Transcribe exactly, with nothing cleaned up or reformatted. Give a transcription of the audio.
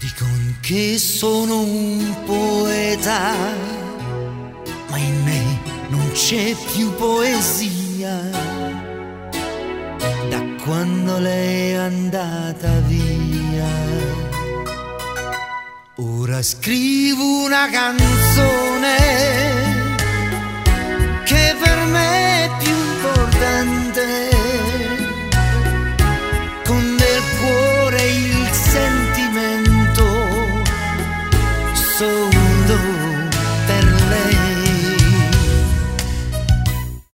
Dicono che sono un poeta, ma in me non c'è più poesia. Da quando lei è andata via, ora scrivo una canzone